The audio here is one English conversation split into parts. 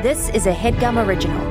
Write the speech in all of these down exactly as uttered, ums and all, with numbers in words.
This is a HeadGum original.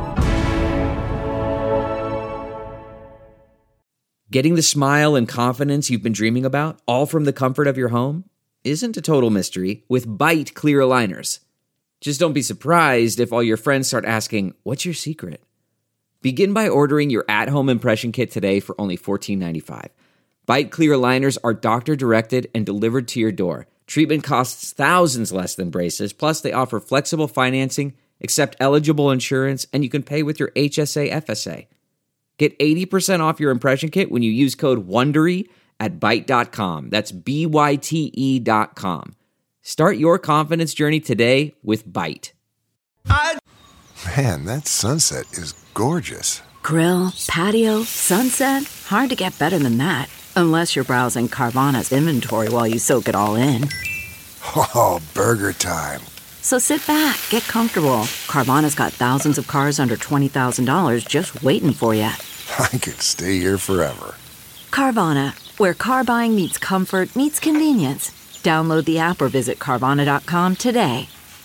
Getting the smile and confidence you've been dreaming about, all from the comfort of your home, isn't a total mystery with Byte clear aligners. Just don't be surprised if all your friends start asking, "What's your secret?" Begin by ordering your at-home impression kit today for only fourteen ninety-five. Byte clear aligners are doctor-directed and delivered to your door. Treatment costs thousands less than braces, plus they offer flexible financing, accept eligible insurance, and you can pay with your H S A F S A. Get eighty percent off your impression kit when you use code WONDERY at byte dot com. That's B Y T E dot com. Start your confidence journey today with Byte. Man, that sunset is gorgeous. Grill, patio, sunset. Hard to get better than that. Unless you're browsing Carvana's inventory while you soak it all in. Oh, burger time. So sit back, get comfortable. Carvana's got thousands of cars under twenty thousand dollars just waiting for you. I could stay here forever. Carvana, where car buying meets comfort meets convenience. Download the app or visit Carvana dot com today.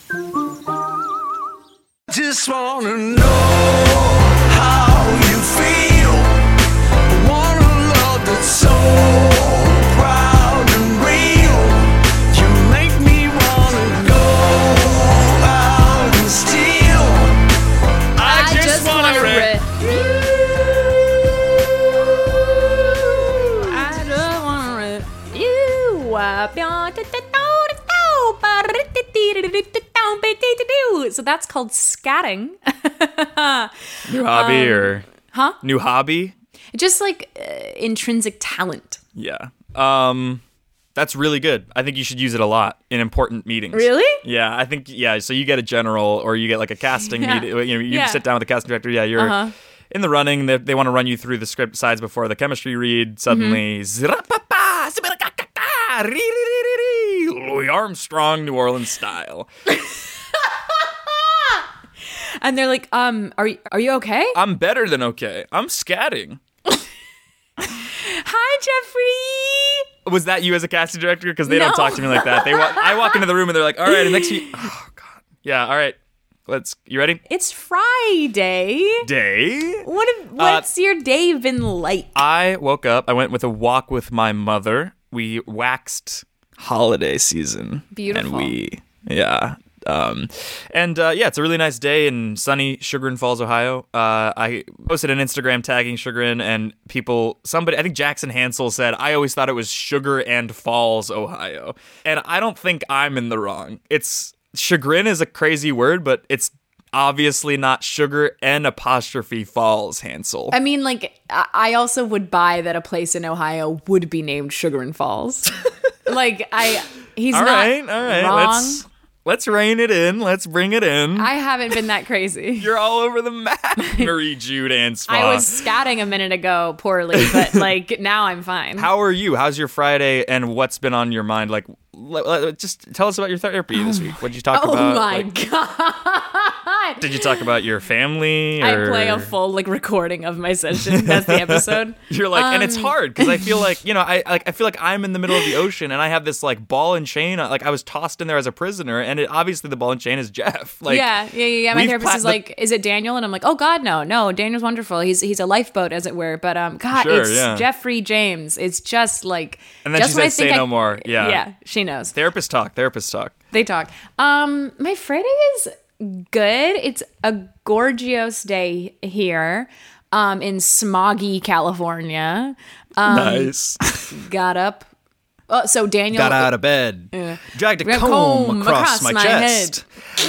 Just wanna know how you feel. I want a love that's so proud and real. You make me wanna go out and steal. I, I just, just wanna, wanna rip. rip. I just wanna rip you. So that's called scatting. New hobby Um, or huh? New hobby? Just like uh, intrinsic talent. Yeah. Um, that's really good. I think you should use it a lot in important meetings. Really? Yeah, I think yeah. So you get a general, or you get like a casting Yeah. meeting. You know, you Yeah. sit down with the casting director. Yeah, you're Uh-huh. in the running. They, they want to run you through the script sides before the chemistry read. Suddenly, Mm-hmm. zra-pa-pa, zibba-da-ka-ka-ka, ree-ree-ree-ree, Louis Armstrong, New Orleans style. And they're like, um, are you, are you okay? I'm better than okay. I'm scatting. Hi, Jeffrey. Was that you as a casting director? Because they No. don't talk to me like that. They wa- I walk into the room and they're like, all right, and next week, oh god, yeah, all right, let's. You ready? It's Friday. Day. What? Have, what's your day been like? I woke up. I went with a walk with my mother. We waxed holiday season. Beautiful. And we, yeah. Um, and uh, yeah, it's a really nice day in sunny Chagrin Falls, Ohio. Uh, I posted an Instagram tagging Chagrin, and people, somebody, I think Jackson Hansel said, I always thought it was Sugar and Falls, Ohio. And I don't think I'm in the wrong. It's, Chagrin is a crazy word, but it's obviously not Sugar and apostrophe Falls, Hansel. I mean, like, I I also would buy that a place in Ohio would be named Sugar and Falls. Like, I, he's all not right, all right, wrong. let's let's rein it in. Let's bring it in. I haven't been that crazy. You're all over the map, Marie Jude Anspaugh. I was scatting a minute ago poorly, but like now I'm fine. How are you? How's your Friday, and what's been on your mind? Like, let, let- just tell us about your therapy this week. What did you talk Oh about? my Like, god! did you talk about your family? I or- play a full like recording of my session. That's the episode. You're like, and it's Um, hard because I feel like you know, I like I feel like I'm in the middle of the ocean, and I have this like ball and chain. Like I was tossed in there as a prisoner, and it, obviously the ball and chain is Jeff. Like, yeah, yeah, yeah. yeah. My we've therapist pla- is the- like, "Is it Daniel?" And I'm like, "Oh God, no, no. Daniel's wonderful. He's he's a lifeboat, as it were." But um, God, Sure, it's yeah. Jeffrey James. It's just like, And then just she when I said, "Say think no I- more." Yeah. yeah, she knows. Therapist talk. Therapist talk. They talk. Um, my Friday is good. It's a gorgeous day here, um, in smoggy California. Um, Nice. Got up. Oh, so Daniel Got out of bed. Dragged a Dragged a comb, comb across, across my, my chest.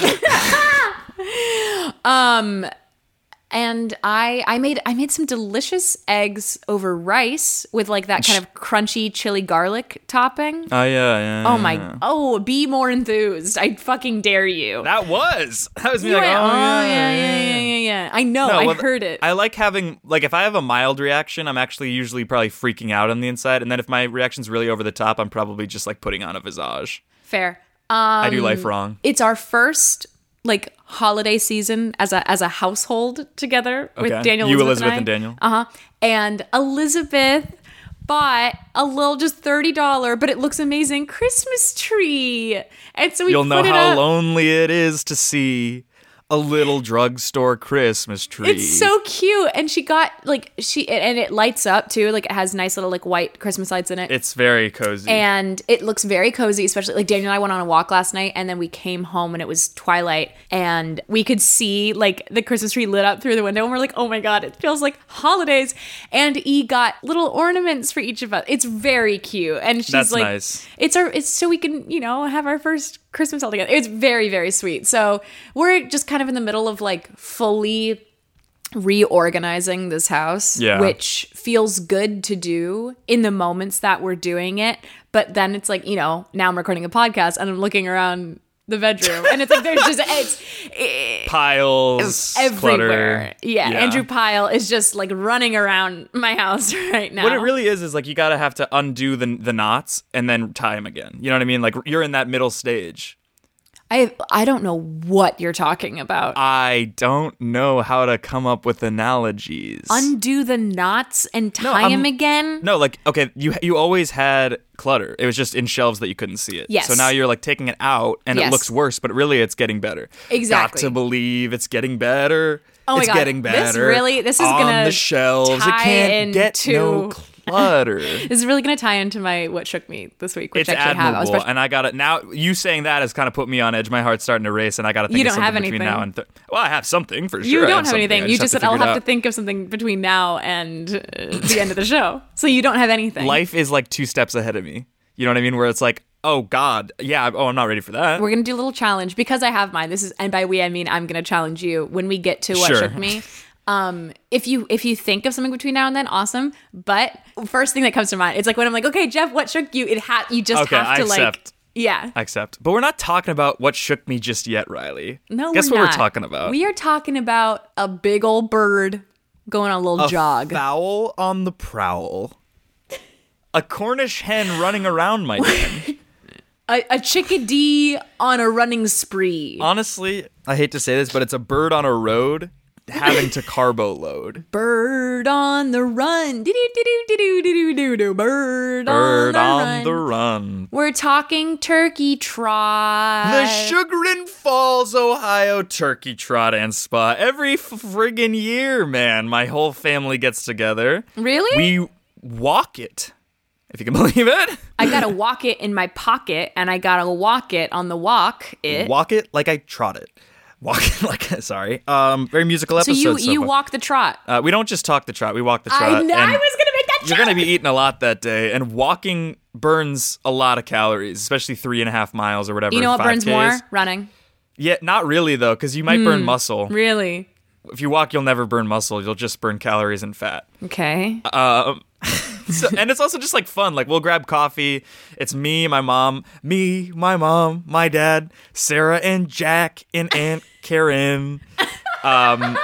Um, and I I made I made some delicious eggs over rice with like that kind of crunchy chili garlic topping. Oh yeah, yeah. Oh yeah. my! Oh, be more enthused! I fucking dare you. That was. That was me You like, went, oh, yeah, yeah, yeah, yeah, yeah, yeah. I know. No, I well, heard it. I like having, like, if I have a mild reaction, I'm actually usually probably freaking out on the inside. And then if my reaction's really over the top, I'm probably just, like, putting on a visage. Fair. Um, I do life wrong. It's our first like holiday season as a as a household together with Okay. Daniel. You, Elizabeth, Elizabeth, and Daniel. Uh huh. And Elizabeth bought a little just thirty dollar, but it looks amazing Christmas tree, and so we You'll put know it how up. lonely it is to see a little drugstore Christmas tree. It's so cute. And she got like she and it lights up too. Like it has nice little like white Christmas lights in it. It's very cozy. And it looks very cozy, especially like Daniel and I went on a walk last night and then we came home and it was twilight and we could see like the Christmas tree lit up through the window and we're like, oh my God, it feels like holidays. And E got little ornaments for each of us. It's very cute. And she's That's like, nice. It's our it's so we can, you know, have our first Christmas all together. It's very, very sweet. So we're just kind of in the middle of like fully reorganizing this house, Yeah. which feels good to do in the moments that we're doing it. But then it's like, you know, now I'm recording a podcast and I'm looking around the bedroom and it's like there's just it's it, Piles, everywhere. clutter. Yeah, Andrew Pyle is just like running around my house right now. What it really is is like you gotta have to undo the the knots and then tie them again. You know what I mean? Like you're in that middle stage. I I don't know what you're talking about. I don't know how to come up with analogies. Undo the knots and No, tie I'm- them again? No, like okay, you you always had clutter. It was just in shelves that you couldn't see it. Yes. So now you're like taking it out and Yes. it looks worse, but really it's getting better. Exactly. Got to believe it's getting better. Oh my it's God. getting This better. really- this is on gonna the shelves. It tie can't get no into- clutter. This is really going to tie into my what shook me this week, which It's I actually have. I was admirable, supposed- and I got it now. You saying that has kind of put me on edge. My heart's starting to race, and I got to think You of don't something have between anything. now and th- well, I have something for sure. You I don't have have something. anything. I You just have said to I'll figure it have to out. think of something between now and uh, the end of the show. So you don't have anything. Life is like two steps ahead of me. You know what I mean? Where it's like, oh God, yeah, oh, I'm not ready for that. We're gonna do a little challenge because I have mine. This is, and by we I mean I'm gonna challenge you when we get to what Sure. shook me. Um, if you if you think of something between now and then, awesome. But first thing that comes to mind, it's like when I'm like, okay, Jeff, what shook you? It ha- you just Okay, have I to like, accept. yeah. I accept. But we're not talking about what shook me just yet, Riley. No, Guess we're what not. we're talking about? We are talking about a big old bird going on a little a jog. fowl on the prowl. A Cornish hen running around, my man. A, a chickadee on a running spree. Honestly, I hate to say this, but it's a bird on a road having to carbo load. Bird on the run. Do-do-do-do-do-do-do-do. Bird, Bird on, on the, the run. run. We're talking turkey trot. The Sugarin Falls, Ohio Turkey Trot and Spa. Every friggin' year, man, my whole family gets together. Really? We walk it, if you can believe it. I gotta walk it in my pocket, and I gotta walk it on the walk. It. Walk it like I trot it. Walk it like, sorry. Um, very musical So episode. you so you far. walk the trot. Uh, we don't just talk the trot, we walk the trot. I know. I and was gonna make that joke. You're going to be eating a lot that day, and walking burns a lot of calories, especially three and a half miles or whatever. You know what five burns Ks. more? Running. Yeah, not really, though, because you might burn muscle. Really? If you walk, you'll never burn muscle. You'll just burn calories and fat. Okay. Um, so, and it's also just like fun. Like we'll grab coffee. It's me, my mom, me, my mom, my dad, Sarah and Jack and Aunt Karen. Um,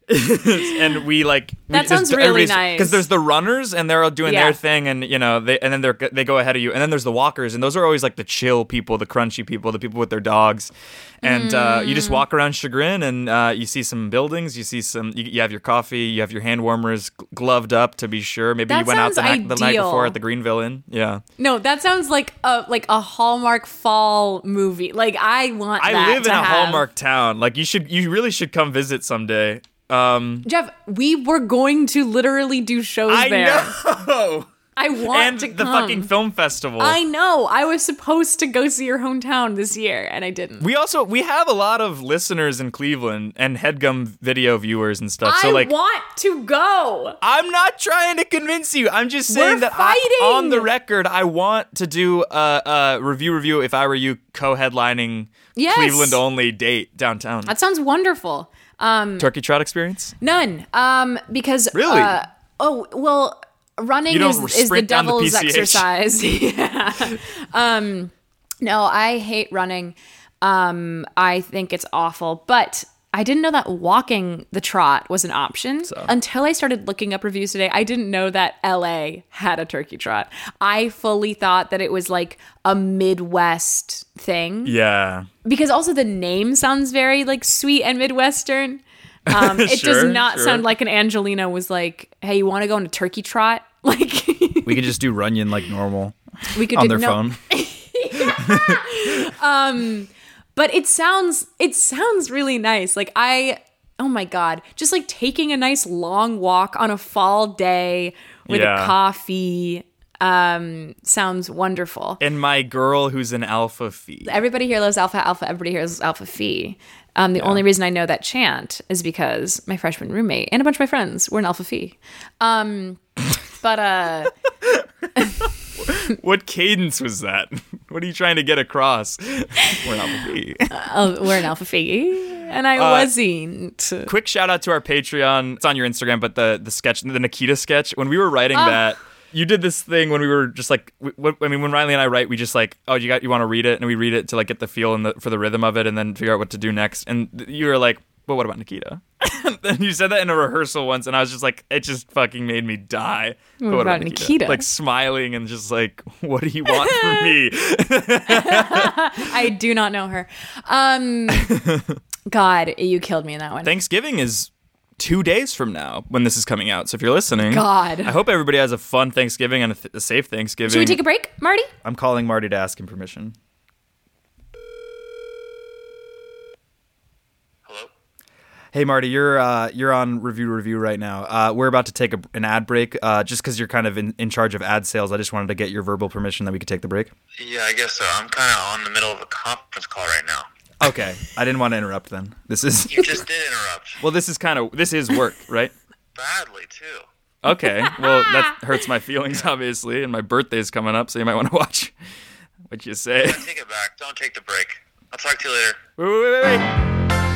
and we like we, That sounds really nice. because there's the runners and they're all doing Yeah. their thing, and you know they and then they're they go ahead of you, and then there's the walkers, and those are always like the chill people, the crunchy people, the people with their dogs, and uh, you just walk around Chagrin, and uh, you see some buildings, you see some you, you have your coffee, you have your hand warmers g- gloved up to be sure. Maybe That you went out the, sounds night the night ideal. before at the Greenville Inn. Yeah, No, that sounds like a like a Hallmark fall movie. Like I want. I that live to in a have. Hallmark town. Like you should, you really should come visit someday. Um, Jeff, we were going to literally do shows I there. know. I want And to the come. fucking film festival. I know. I was supposed to go see your hometown this year, and I didn't. We also we have a lot of listeners in Cleveland and HeadGum video viewers and stuff. So I like want to go. I'm not trying to convince you. I'm just saying We're that I, fighting. on the record I want to do a, a review review if I were you co-headlining Yes. Cleveland only date downtown. That sounds wonderful. Um, Turkey trot experience? none. Um, because Really? Uh, oh well, running You don't is, is the sprint down the devil's P C H? exercise. yeah. Um, no, I hate running. Um, I think it's awful, but I didn't know that walking the trot was an option until I started looking up reviews today. I didn't know that L A had a turkey trot. I fully thought that it was like a Midwest thing. Yeah. Because also the name sounds very like sweet and Midwestern. Um, it Sure, does not sure. sound like an Angelina was like, "Hey, you want to go on a turkey trot?" Like We could just do Runyon like normal we could on do, their no, phone. But it sounds it sounds really nice. Like I oh my God, just like taking a nice long walk on a fall day with Yeah. a coffee um, sounds wonderful. And my girl who's an alpha phi. Everybody here loves Alpha Alpha. Everybody here loves Alpha Phi. Um, the only reason I know that chant is because my freshman roommate and a bunch of my friends were an Alpha Phi. Um, but uh, What cadence was that? What are you trying to get across? We're an alpha phi. oh, we're an Alpha Phi, and I Uh, wasn't. Quick shout out to our Patreon. It's on your Instagram, but the the sketch, the Nikita sketch. When we were writing Oh. that, you did this thing when we were just like, w- w- I mean, when Riley and I write, we just like, oh, you got, you want to read it, and we read it to like get the feel and the for the rhythm of it, and then figure out what to do next. And th- you were like, but what about Nikita? And you said that in a rehearsal once, and I was just like, it just fucking made me die. What But about Nikita? Like smiling and just like, what do you want from me? I do not know her. Um, God, you killed me in that one. Thanksgiving is two days from now when this is coming out. So if you're listening, God. I hope everybody has a fun Thanksgiving and a, th- a safe Thanksgiving. Should we take a break, Marty? I'm calling Marty to ask him permission. Hello? Hey Marty, you're uh, you're on Review Review right now. Uh, we're about to take a, an ad break. Uh, just because you're kind of in, in charge of ad sales, I just wanted to get your verbal permission that we could take the break. Yeah, I guess so. I'm kind of on the middle of a conference call right now. Okay, I didn't want to interrupt. Then this is You just did interrupt. well, this is kind of this is work, right? Badly, too. Okay, well that hurts my feelings obviously, and my birthday's coming up, so you might want to watch what you say. Yeah, take it back. Don't take the break. I'll talk to you later. Wait, wait, wait, wait.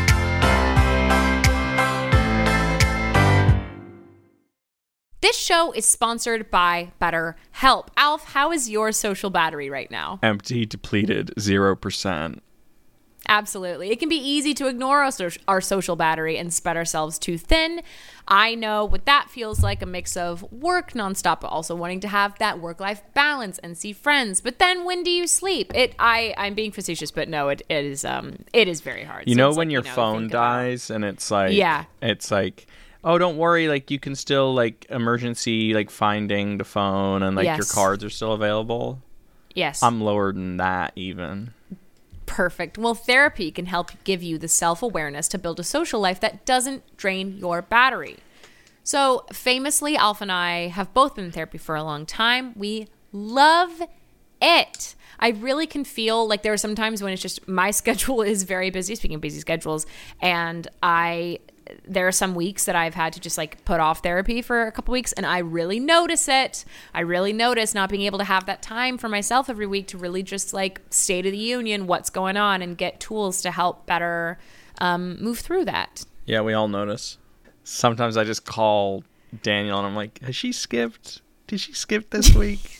This show is sponsored by BetterHelp. Alf, how is your social battery right now? Empty, depleted, zero percent. Absolutely. It can be easy to ignore our, so- our social battery and spread ourselves too thin. I know what that feels like, a mix of work nonstop, but also wanting to have that work-life balance and see friends. But then when do you sleep? It I, I'm being facetious, but no, it, it is um it is very hard. You So know it's when like, your you know, phone think about- dies and it's like, Yeah. it's like, oh, don't worry, like you can still like emergency like finding the phone and like your Yes. cards are still available. Yes. I'm lower than that even. Perfect. Well, therapy can help give you the self-awareness to build a social life that doesn't drain your battery. So famously, Alf and I have both been in therapy for a long time. We love it. I really can feel like there are some times when it's just my schedule is very busy, speaking of busy schedules, and I there are some weeks that I've had to just like put off therapy for a couple weeks, and I really notice it. I really notice not being able to have that time for myself every week to really just like state of the union, what's going on, and get tools to help better um, move through that. Yeah, we all notice. Sometimes I just call Daniel and I'm like, has she skipped? Did she skip this week?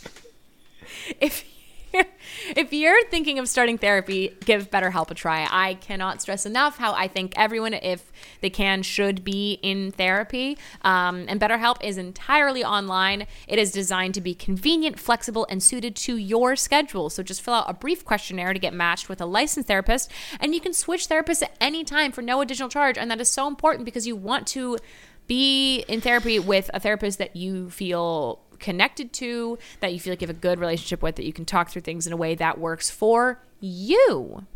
If you're, if you're thinking of starting therapy, give BetterHelp a try. I cannot stress enough how I think everyone, if they can, should be in therapy. Um, and BetterHelp is entirely online. It is designed to be convenient, flexible, and suited to your schedule. So just fill out a brief questionnaire to get matched with a licensed therapist, and you can switch therapists at any time for no additional charge. And that is so important because you want to be in therapy with a therapist that you feel connected to, that you feel like you have a good relationship with, that you can talk through things in a way that works for you.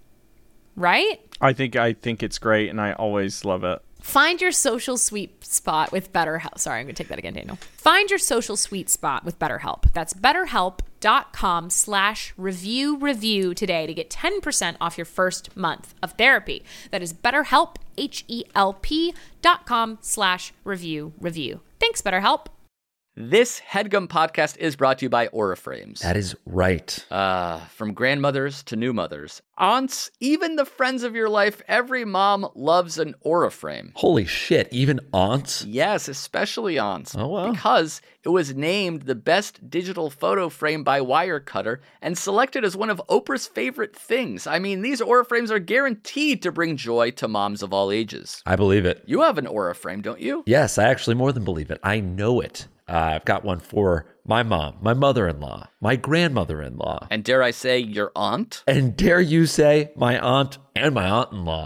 Right? I think I think it's great and I always love it. Find your social sweet spot with BetterHelp. Sorry, I'm going to take that again, Daniel. Find your social sweet spot with BetterHelp. That's betterhelp.com slash review review today to get ten percent off your first month of therapy. That is betterhelp, H-E-L-P dot com slash review review. Thanks, BetterHelp. This HeadGum podcast is brought to you by Auriframes. That is right. Uh, from grandmothers to new mothers, aunts, even the friends of your life, every mom loves an Auriframe. Holy shit, even aunts? Yes, especially aunts. Oh, wow. Because it was named the best digital photo frame by Wirecutter and selected as one of Oprah's favorite things. I mean, these Auriframes are guaranteed to bring joy to moms of all ages. I believe it. You have an Auriframe, don't you? Yes, I actually more than believe it. I know it. Uh, I've got one for my mom, my mother-in-law, my grandmother-in-law. And dare I say, your aunt? And dare you say, my aunt and my aunt-in-law.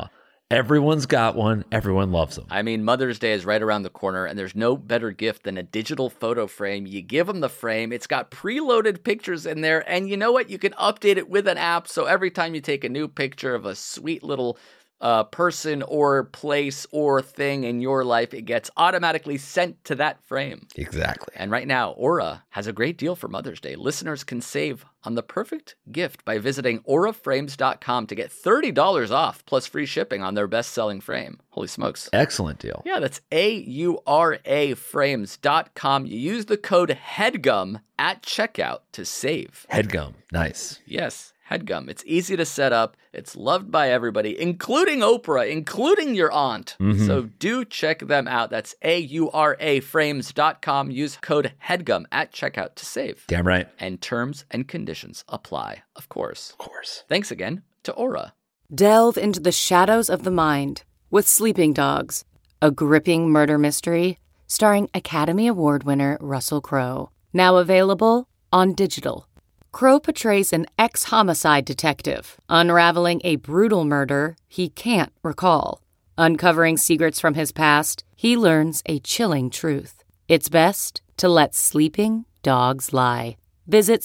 Everyone's got one. Everyone loves them. I mean, Mother's Day is right around the corner, and there's no better gift than a digital photo frame. You give them the frame. It's got preloaded pictures in there, and you know what? You can update it with an app, so every time you take a new picture of a sweet little uh, person or place or thing in your life, it gets automatically sent to that frame. Exactly. And right now, Aura has a great deal for Mother's Day. Listeners can save on the perfect gift by visiting aura frames dot com to get thirty dollars off plus free shipping on their best-selling frame. Holy smokes. Excellent deal. Yeah, that's A U R A frames dot com. You use the code HEADGUM at checkout to save. HEADGUM. Nice. Yes, HEADGUM. It's easy to set up. It's loved by everybody, including Oprah, including your aunt. Mm-hmm. So do check them out. That's A U R A frames dot com. Use code HEADGUM at checkout to save. Damn right. And terms and conditions apply, of course. Of course. Thanks again to Aura. Delve into the shadows of the mind with Sleeping Dogs, a gripping murder mystery starring Academy Award winner Russell Crowe. Now available on digital. Crowe portrays an ex-homicide detective, unraveling a brutal murder he can't recall. Uncovering secrets from his past, he learns a chilling truth. It's best to let sleeping dogs lie. Visit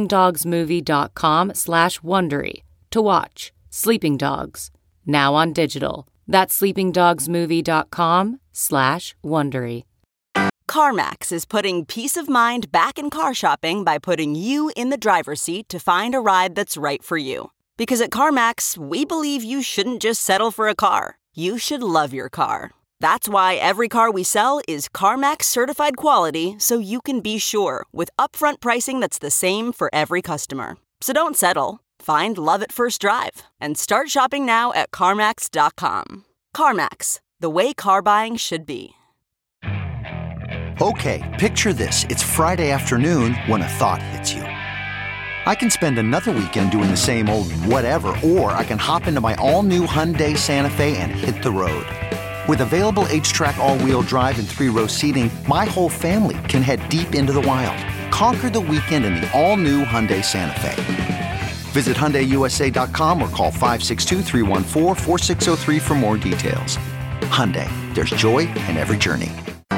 sleepingdogsmovie.com slash Wondery to watch Sleeping Dogs, now on digital. That's sleepingdogsmovie.com slash Wondery. CarMax is putting peace of mind back in car shopping by putting you in the driver's seat to find a ride that's right for you. Because at CarMax, we believe you shouldn't just settle for a car. You should love your car. That's why every car we sell is CarMax certified quality, so you can be sure with upfront pricing that's the same for every customer. So don't settle. Find love at first drive and start shopping now at CarMax dot com. CarMax, the way car buying should be. Okay, picture this. It's Friday afternoon when a thought hits you. I can spend another weekend doing the same old whatever, or I can hop into my all-new Hyundai Santa Fe and hit the road. With available H-Track all-wheel drive and three-row seating, my whole family can head deep into the wild. Conquer the weekend in the all-new Hyundai Santa Fe. Visit Hyundai U S A dot com or call five six two, three one four, four six zero three for more details. Hyundai, there's joy in every journey.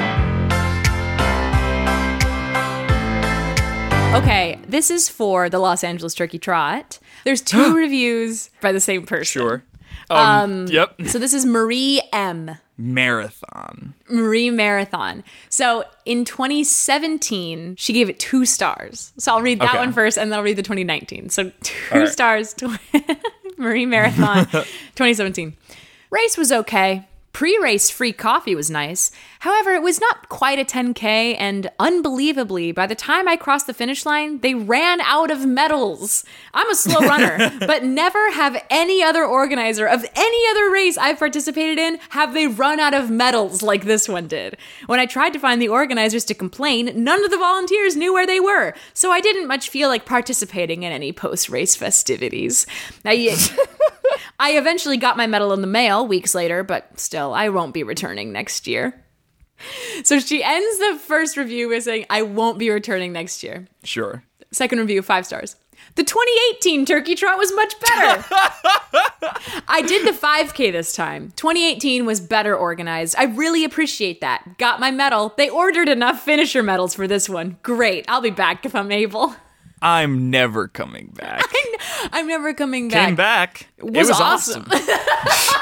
Okay, this is for the Los Angeles Turkey Trot. There's two reviews by the same person. Sure. Um, Um, yep. So this is Marie M. Marathon. Marie Marathon. So in twenty seventeen, she gave it two stars. So I'll read that Okay. one first, and then I'll read the twenty nineteen. So two All right. stars to Marie Marathon, twenty seventeen. Race was okay. Pre-race free coffee was nice. However, it was not quite a ten K, and unbelievably, by the time I crossed the finish line, they ran out of medals. I'm a slow runner, but never have any other organizer of any other race I've participated in have they run out of medals like this one did. When I tried to find the organizers to complain, none of the volunteers knew where they were, so I didn't much feel like participating in any post-race festivities. I, I eventually got my medal in the mail weeks later, but still, I won't be returning next year. So she ends the first review by saying, I won't be returning next year. Sure. Second review, five stars. The twenty eighteen Turkey Trot was much better. I did the five K this time. twenty eighteen was better organized. I really appreciate that. Got my medal. They ordered enough finisher medals for this one. Great. I'll be back if I'm able. I'm never coming back. I'm never coming back. Came back. Was it was awesome. awesome.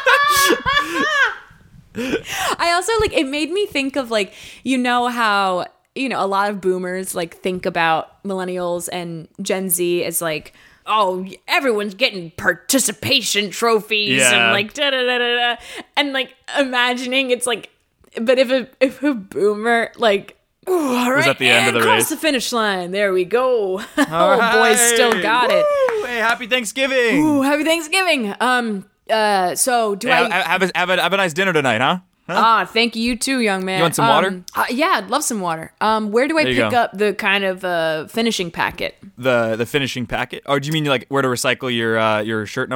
I also, like, it made me think of, like, you know how, you know, a lot of boomers, like, think about millennials and Gen Z as, like, oh, everyone's getting participation trophies Yeah. and, like, da-da-da-da-da. And, like, imagining it's, like, but if a, if a boomer, like, ooh, all right, Was at the end of and the cross race. the finish line. There we go. All oh, boys still right. got it. Woo! Hey, happy Thanksgiving. Ooh, happy Thanksgiving. Um, uh, so do Yeah, I... have, a, have, a, have a nice dinner tonight, huh? Huh? Ah, thank you too, young man. You want some Um, water? Uh, yeah, I'd love some water. Um, where do I There you pick go. up the kind of uh, finishing packet? The the finishing packet? Or do you mean like where to recycle your uh, your shirt number?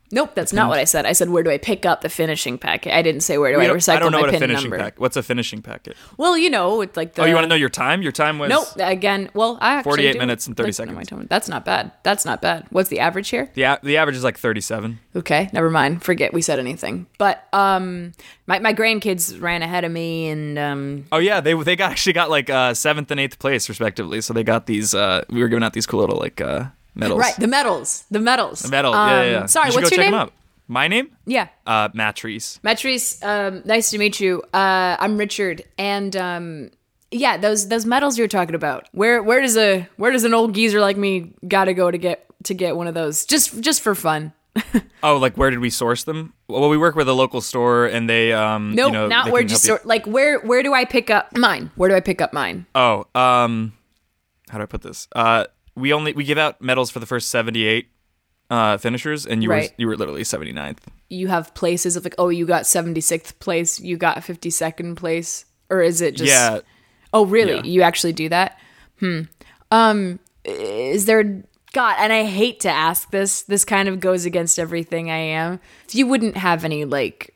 Nope, that's not what I said. I said, where do I pick up the finishing packet? I didn't say, where do We I don't- recycle I don't know my what a pin finishing number? packet. What's a finishing packet? Well, you know, it's like the... oh, you want to know your time? Your time was Nope, again, well, I actually forty-eight do minutes and thirty like to know seconds. my time. That's not bad. That's not bad. What's the average here? The a- the average is like thirty-seven. Okay, never mind. Forget we said anything. But um, my, my grandkids ran ahead of me, and... um. Oh yeah, they they got actually got like uh, seventh and eighth place respectively. So they got these. Uh, we were giving out these cool little like uh, medals. Right, the medals. The medals. The medal. Um, yeah, yeah, yeah. Sorry, you should what's go your check name? them out. My name? Yeah. Uh, Matrice. Matrice, um, nice to meet you. Uh, I'm Richard, and um, yeah, those those medals you're talking about. Where where does a where does an old geezer like me gotta go to get to get one of those? Just just for fun. Oh, like where did we source them? Well, we work with a local store, and they um. Nope, you know, not they where can just help you- sort like where where do I pick up mine? Where do I pick up mine? Oh, um, how do I put this? Uh, we only we give out medals for the first seventy-eight uh finishers, and you Right. were you were literally seventy-ninth. You have places of like, oh, you got seventy-sixth place, you got fifty-second place, or is it just? Yeah. Oh, really? Yeah. You actually do that? Hmm. Um, is there? God, and I hate to ask this. This kind of goes against everything I am. If you wouldn't have any like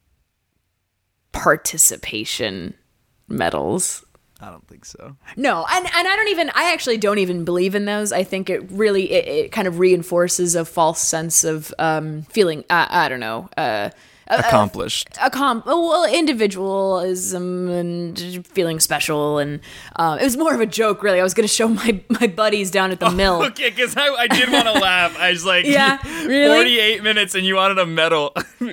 participation medals. I don't think so. No, and, and I don't even, I actually don't even believe in those. I think it really, it, it kind of reinforces a false sense of um, feeling, uh, I don't know, uh, Accomplished. A comp, well, individualism and feeling special, and um, it was more of a joke, really. I was going to show my, my buddies down at the mill. Okay, because I, I did want to laugh. I was like, Yeah, really? forty-eight minutes and you wanted a medal.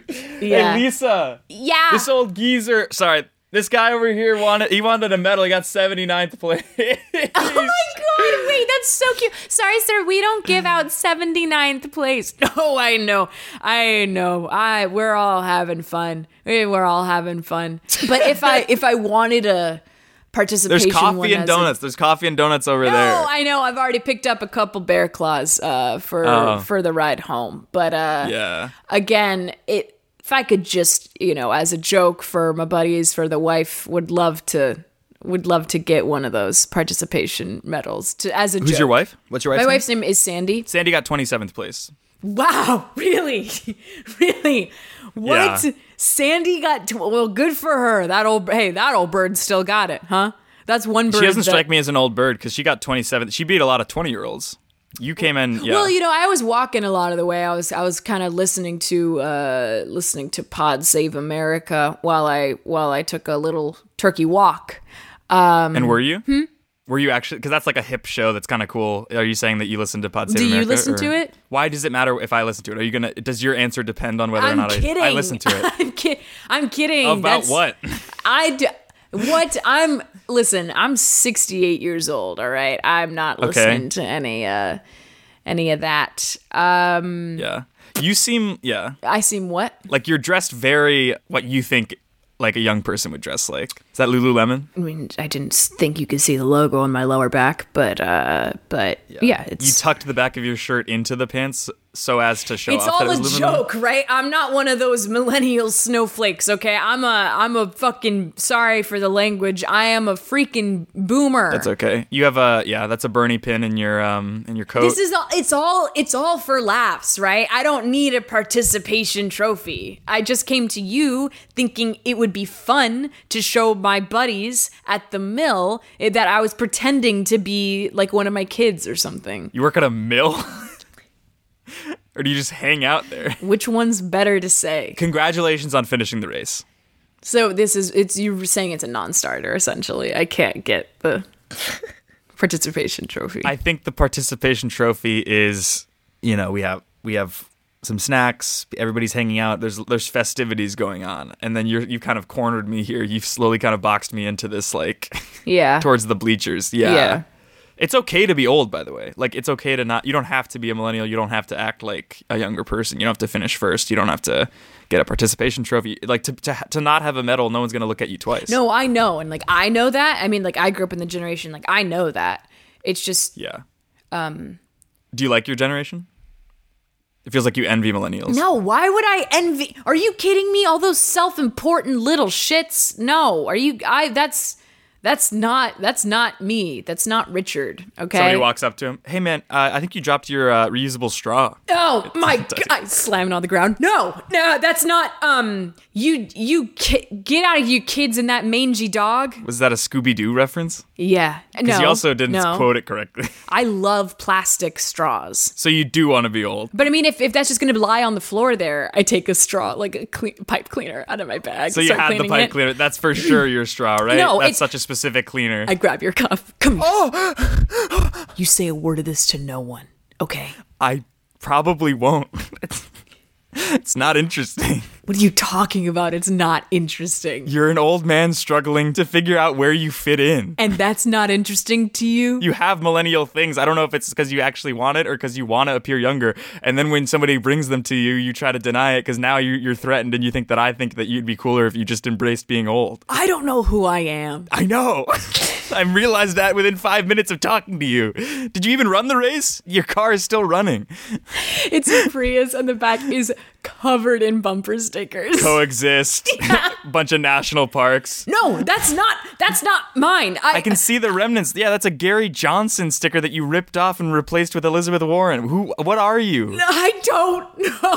Yeah. Hey, Lisa. Yeah. This old geezer, sorry, this guy over here wanted, he wanted a medal. He got seventy-ninth place. Oh my god, wait, that's so cute. Sorry, sir, we don't give out seventy-ninth place. No, I know. I know. I we're all having fun. We're all having fun. But if I if I wanted a participation There's coffee one and as a- donuts. There's coffee and donuts over No, there. I know. I've already picked up a couple bear claws uh, for Oh. for the ride home. But uh, Yeah. again, it if I could just, you know, as a joke for my buddies, for the wife, would love to would love to get one of those participation medals to as a Who's joke. your wife? What's your wife's My name? wife's name is Sandy. Sandy got twenty-seventh place. Wow, really? Really? What? Yeah. Sandy got tw- well, good for her. That old hey, that old bird still got it, huh? That's one bird. She doesn't that- strike me as an old bird because she got twenty-seventh. She beat a lot of twenty-year-olds. You came in, yeah. Well, you know, I was walking a lot of the way. I was I was kind of listening to uh, listening to Pod Save America while I while I took a little turkey walk. Um, and were you? Hmm? Were you actually? Because that's like a hip show. That's kind of cool. Are you saying that you listen to Pod Save Do you America? listen or- to it? Why does it matter if I listen to it? Are you gonna? Does your answer depend on whether I'm or not kidding. I, I listen to it? I'm, ki- I'm kidding. About That's- what? I do, what I'm listen. I'm sixty-eight years old. All right, I'm not Okay. listening to any uh, any of that. Um, Yeah. You seem, yeah, I seem what? like you're dressed very what you think like a young person would dress like. Is that Lululemon? I mean, I didn't think you could see the logo on my lower back, but uh, but yeah, it's You tucked the back of your shirt into the pants so as to show it's off that all it a was Lululemon? joke, right? I'm not one of those millennial snowflakes, okay? I'm a I'm a fucking sorry for the language. I am a freaking boomer. That's okay. You have a yeah. That's a Bernie pin in your um in your coat. This is all it's all it's all for laughs, right? I don't need a participation trophy. I just came to you thinking it would be fun to show my buddies at the mill that I was pretending to be like one of my kids or something. You work at a mill, or do you just hang out there? Which one's better to say? Congratulations on finishing the race. So this is it's you were saying it's a non-starter essentially. I can't get the participation trophy. I think the participation trophy is, you know, we have we have some snacks. Everybody's hanging out. There's there's festivities going on, and then you're you kind of cornered me here. You've slowly kind of boxed me into this like Yeah. towards the bleachers. Yeah. Yeah. It's okay to be old, by the way. Like, it's okay to not, you don't have to be a millennial. You don't have to act like a younger person. You don't have to finish first. You don't have to get a participation trophy. Like, to to, to not have a medal, no one's going to look at you twice. No, I know. And like I know that. I mean, like I grew up in the generation, like I know that. It's just Yeah. um Do you like your generation? It feels like you envy millennials. No, why would I envy? Are you kidding me? All those self-important little shits? No. Are you I that's That's not that's not me. That's not Richard. Okay. Somebody walks up to him. Hey man, uh, I think you dropped your uh, reusable straw. Oh my god! I slammed on the ground. No, no, that's not. Um, you you ki- get out of you kids and that mangy dog. Was that a Scooby Doo reference? Yeah. No. Because you also didn't no. quote it correctly. I love plastic straws. So you do want to be old. But I mean, if, if that's just going to lie on the floor there, I take a straw, like a clean, pipe cleaner, out of my bag. So you had the pipe it. cleaner. That's for sure your straw, right? No, that's it's, such a specific cleaner. I grab your cuff. Come here. Oh! You say a word of this to no one, okay? I probably won't. It's, it's not interesting. What are you talking about? It's not interesting. You're an old man struggling to figure out where you fit in. And that's not interesting to you? You have millennial things. I don't know if it's because you actually want it or because you want to appear younger. And then when somebody brings them to you, you try to deny it because now you, you're threatened and you think that I think that you'd be cooler if you just embraced being old. I don't know who I am. I know. I realized that within five minutes of talking to you. Did you even run the race? Your car is still running. It's a Prius and the back is covered in bumper stickers. Coexist. Yeah. Bunch of national parks. No, that's not that's not mine. I, I can see the remnants. Yeah, that's a Gary Johnson sticker that you ripped off and replaced with Elizabeth Warren. Who? What are you? I don't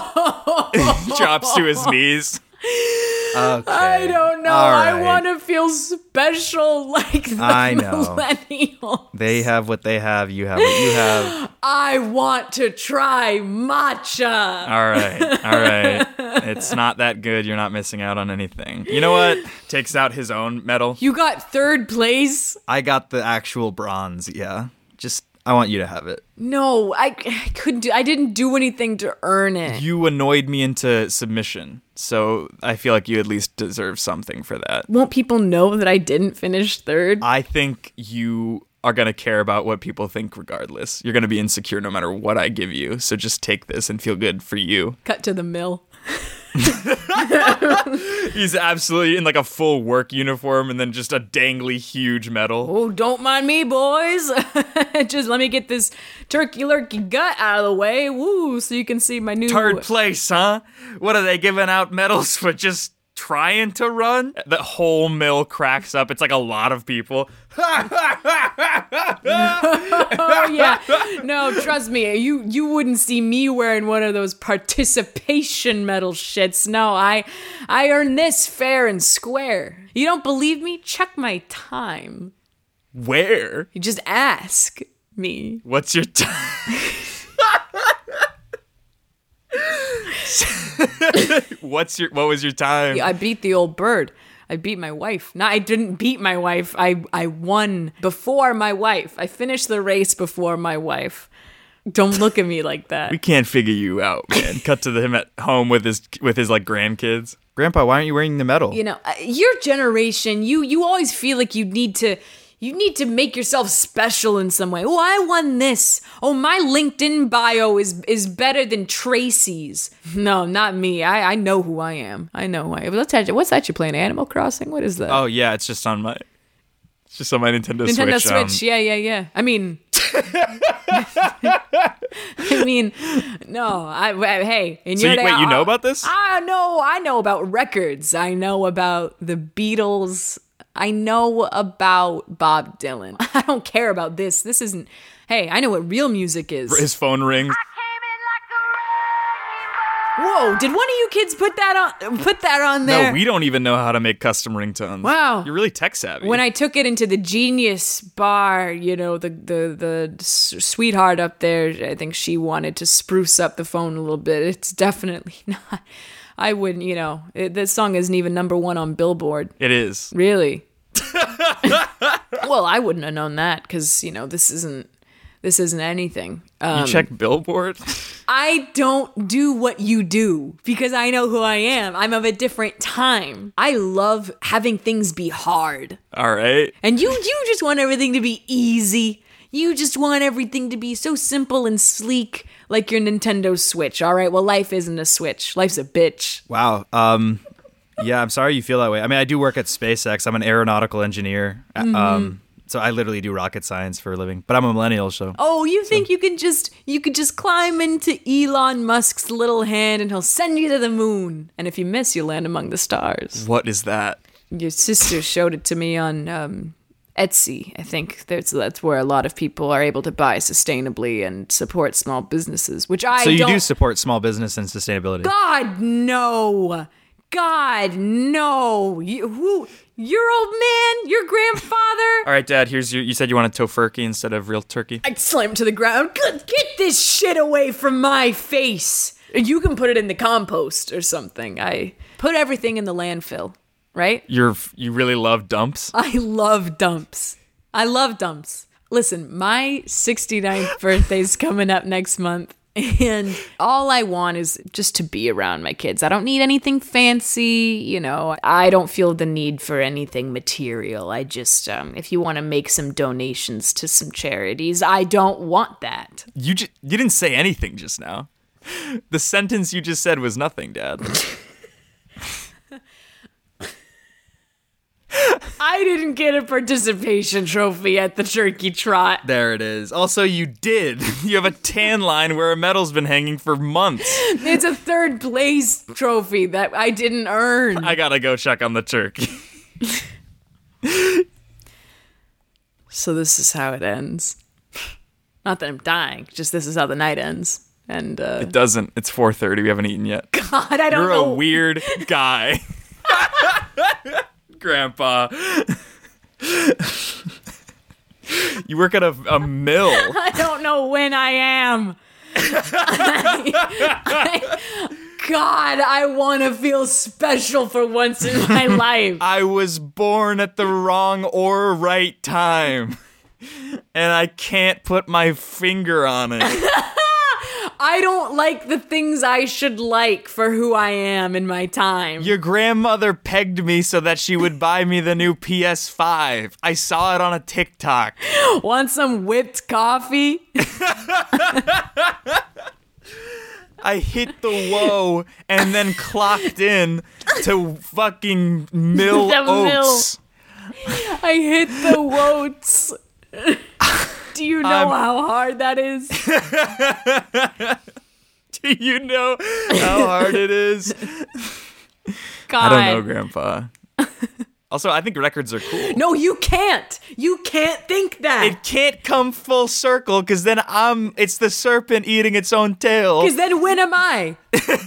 know. Drops to his knees. Okay. I don't know. Right. I want to feel special like the I know. millennials. They have what they have. You have what you have. I want to try matcha. All right. All right. It's not that good. You're not missing out on anything. You know what? Takes out his own medal. You got third place? I got the actual bronze, yeah. Just, I want you to have it. No, I, I couldn't do, I didn't do anything to earn it. You annoyed me into submission, so I feel like you at least deserve something for that. Won't people know that I didn't finish third? I think you are going to care about what people think regardless. You're going to be insecure no matter what I give you, so just take this and feel good for you. Cut to the mill. He's absolutely in like a full work uniform and then just a dangly huge medal. Oh, don't mind me, boys. Just let me get this turkey lurkey gut out of the way. Woo, so you can see my new... Third place, huh? What are they giving out medals for just trying to run? The whole mill cracks up. It's like a lot of people. Oh, yeah. No, trust me. You you wouldn't see me wearing one of those participation medal shits. No, I I earned this fair and square. You don't believe me? Check my time. Where? You just ask me. What's your time? What's your what was your time? I beat the old bird. I beat my wife. No, I didn't beat my wife. I, I won before my wife. I finished the race before my wife. Don't look at me like that. We can't figure you out, man. Cut to him at home with his with his like grandkids. Grandpa, why aren't you wearing the medal? You know, uh, your generation, you you always feel like you need to you need to make yourself special in some way. Oh, I won this. Oh, my LinkedIn bio is is better than Tracy's. No, not me. I, I know who I am. I know who I am. What's that? What's that? You playing Animal Crossing? What is that? Oh yeah, it's just on my it's just on my Nintendo, Nintendo Switch. Switch. Um, yeah, yeah, yeah. I mean, I mean, no. I, I hey, in so your you, day, wait, you know I, about this? I know. I know about records. I know about the Beatles. I know about Bob Dylan. I don't care about this. This isn't. Hey, I know what real music is. His phone rings. Whoa! Did one of you kids put that on? Put that on there? No, we don't even know how to make custom ringtones. Wow, you're really tech savvy. When I took it into the Genius bar, you know, the the the sweetheart up there, I think she wanted to spruce up the phone a little bit. It's definitely not. I wouldn't, you know, it, this song isn't even number one on Billboard. It is. Really? Well, I wouldn't have known that because, you know, this isn't, this isn't anything. Um, you check Billboard? I don't do what you do because I know who I am. I'm of a different time. I love having things be hard. All right. And you, you just want everything to be easy. You just want everything to be so simple and sleek, like your Nintendo Switch. All right, well, life isn't a Switch. Life's a bitch. Wow. Um, yeah, I'm sorry you feel that way. I mean, I do work at SpaceX. I'm an aeronautical engineer. Mm-hmm. Um, so I literally do rocket science for a living. But I'm a millennial, so. Oh, you think so. you can just you could just climb into Elon Musk's little hand and he'll send you to the moon. And if you miss, you land among the stars. What is that? Your sister showed it to me on um, Etsy. I think that's that's where a lot of people are able to buy sustainably and support small businesses, which I So you don't... do support small business and sustainability. God, no. God, no. You, who, your old man, your grandfather. All right, Dad, here's your, you said you wanted tofurkey instead of real turkey. I'd slam him to the ground. Good, get this shit away from my face. You can put it in the compost or something. I put everything in the landfill, right? You're, you really love dumps? I love dumps. I love dumps. Listen, my sixty-ninth birthday's coming up next month. And all I want is just to be around my kids. I don't need anything fancy, you know. I don't feel the need for anything material. I just, um, if you want to make some donations to some charities, I don't want that. You ju- you didn't say anything just now. The sentence you just said was nothing, Dad. I didn't get a participation trophy at the turkey trot. There it is. Also, you did. You have a tan line where a medal's been hanging for months. It's a third place trophy that I didn't earn. I gotta go check on the turkey. So this is how it ends. Not that I'm dying, just this is how the night ends. And uh, It doesn't. It's four thirty. We haven't eaten yet. God, I don't You're know. You're a weird guy. Grandpa. You work at a, a mill. I don't know when I am. I, I, God, I want to feel special for once in my life. I was born at the wrong or right time. And I can't put my finger on it. I don't like the things I should like for who I am in my time. Your grandmother pegged me so that she would buy me the new P S five. I saw it on a TikTok. Want some whipped coffee? I hit the whoa and then clocked in to fucking Mill The Oats. mill. I hit the woats. Do you know I'm- how hard that is? Do you know how hard it is? God. I don't know, Grandpa. Also, I think records are cool. No, you can't. You can't think that. It can't come full circle because then I'm. It's the serpent eating its own tail. Because then when am I?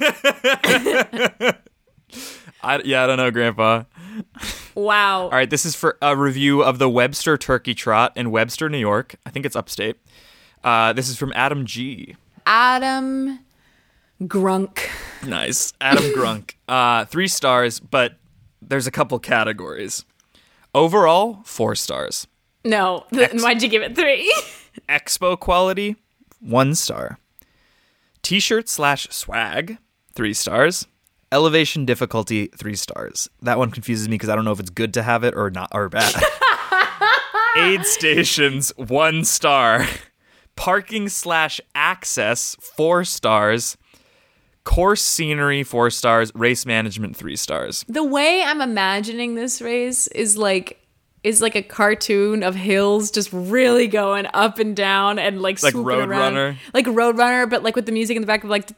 I, yeah, I don't know, Grandpa. Wow. All right, this is for a review of the Webster Turkey Trot in Webster, New York. I think it's upstate. Uh, this is from Adam G. Adam Grunk. Nice. Adam Grunk. Uh, three stars, but there's a couple categories. Overall, four stars. No. Ex- Why'd you give it three? Expo quality, one star. T-shirt slash swag, three stars. Elevation difficulty, three stars. That one confuses me because I don't know if it's good to have it or not or bad. Aid stations, one star. Parking slash access, four stars. Course scenery, four stars. Race management, three stars. The way I'm imagining this race is like is like a cartoon of hills just really going up and down and like Like swooping around. Roadrunner? Like Roadrunner, but like with the music in the back of like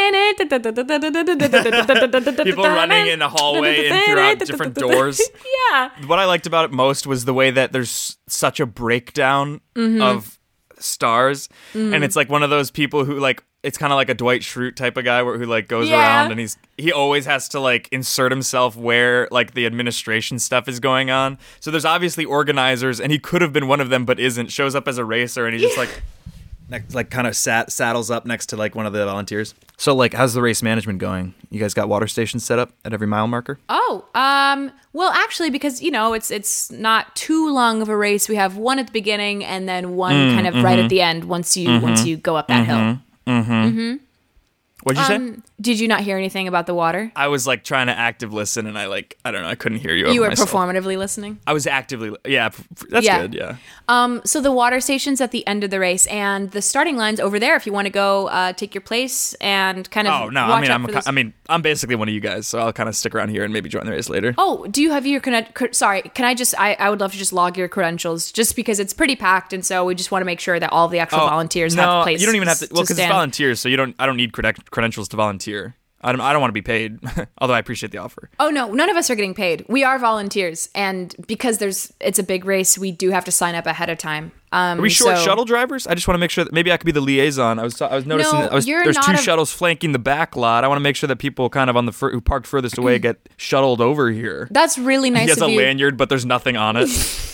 People running in a hallway and throughout different doors. Yeah. What I liked about it most was the way that there's such a breakdown Mhm. of stars, Mhm. and it's like one of those people who like it's kind of like a Dwight Schrute type of guy where, who like goes Yeah. around and he's he always has to like insert himself where like the administration stuff is going on. So there's obviously organizers, and he could have been one of them but isn't. Shows up as a racer, and he just like next, like kind of sat saddles up next to like one of the volunteers. So like, how's the race management going? You guys got water stations set up at every mile marker? Oh, um, well, actually, because you know it's it's not too long of a race. We have one at the beginning and then one Mm, kind of right mhm. at the end. Once you Mhm. once you go up that hill. Mm-hmm. Mm-hmm. What'd you say? Um, did you not hear anything about the water? I was like trying to active listen, and I like I don't know, I couldn't hear you. You over were myself. performatively listening. I was actively, yeah. p- p- That's Yeah. good, yeah. Um, so the water station's at the end of the race, and the starting line's over there. If you want to go uh, take your place and kind of Oh no, watch I mean out I'm, for a, those- I mean I'm basically one of you guys, so I'll kind of stick around here and maybe join the race later. Oh, do you have your cred- cred- sorry? Can I just? I, I would love to just log your credentials, just because it's pretty packed, and so we just want to make sure that all the actual Oh, volunteers no, have a place. you don't even have to. Well, because it's stand. volunteers, so you don't. I don't need cred- credentials to volunteer. I don't, I don't want to be paid, although I appreciate the offer. Oh no, none of us are getting paid. We are volunteers, and because there's it's a big race, we do have to sign up ahead of time. Um, Are we short so, shuttle drivers? I just want to make sure that maybe I could be the liaison. I was I was noticing No, that I was, you're there's not two a- shuttles flanking the back lot. I want to make sure that people kind of on the fur, who parked furthest away get shuttled over here. That's really nice He has of a you. lanyard, but there's nothing on it.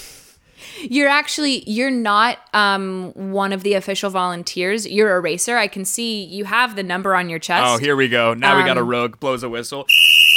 You're actually you're not um, one of the official volunteers. You're a racer. I can see you have the number on your chest. Oh, here we go. Now we got a Um, rogue. Blows a whistle.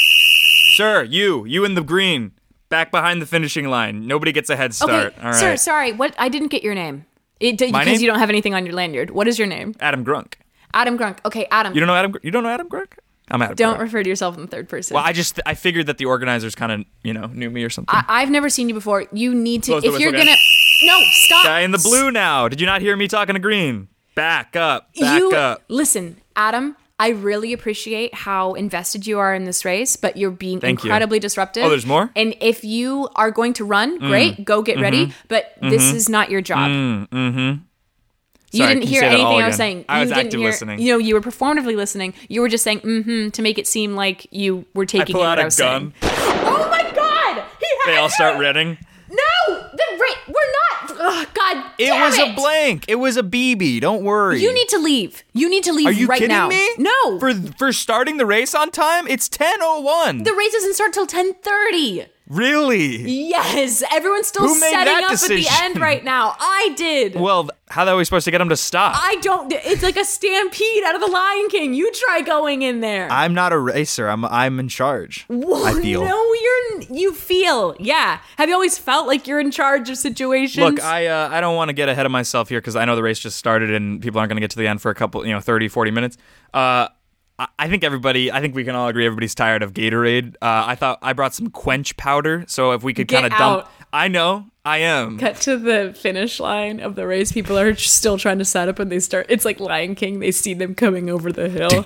Sir, you, you in the green, back behind the finishing line. Nobody gets a head start. Okay, All right. sir. Sorry, what? I didn't get your name. It, My because name? you don't have anything on your lanyard. What is your name? Adam Grunk. Adam Grunk. Okay, Adam. You don't know Adam? Gr- You don't know Adam Grunk? I'm Adam. Don't Grunk. refer to yourself in the third person. Well, I just I figured that the organizers kind of you know knew me or something. I, I've never seen you before. You need to. Close the If you're whistle, gonna. guys. No, stop. Guy in the blue now. Did you not hear me talking to green? Back up. Back you up. listen, Adam. I really appreciate how invested you are in this race, but you're being Thank you. incredibly disruptive. Oh, there's more? And if you are going to run, Mm. great, go get ready. Mhm. But this Mhm. is not your job. Mm, mm-hmm. You didn't hear anything I was saying. I you was didn't active hear, listening. You know, you were performatively listening. You were just saying mm-hmm to make it seem like you were taking I pull in out what I a was gun. saying. Oh my God! He They all start running. No, the ra- we're not. Oh, God, It damn was it. a blank. It was a B B. Don't worry. You need to leave. You need to leave Are you right kidding now. me? No. For for starting the race on time, it's ten oh one. The race doesn't start till ten thirty. Really? Yes, everyone's still Who made setting that up decision? at the end right now. I did. Well, how are we supposed to get them to stop? I don't. It's like a stampede out of the Lion King. You try going in there. I'm not a racer. I'm I'm in charge. Whoa, I feel. No, you're. You feel. Yeah. Have you always felt like you're in charge of situations? Look, I uh, I don't want to get ahead of myself here because I know the race just started and people aren't going to get to the end for a couple, you know, thirty, forty minutes. Uh, I- I think everybody, I think we can all agree everybody's tired of Gatorade. Uh, I thought I brought some quench powder, so if we could Get kind of dump. out. I know, I am. Cut to the finish line of the race. People are still trying to set up and they start. It's like Lion King. They see them coming over the hill.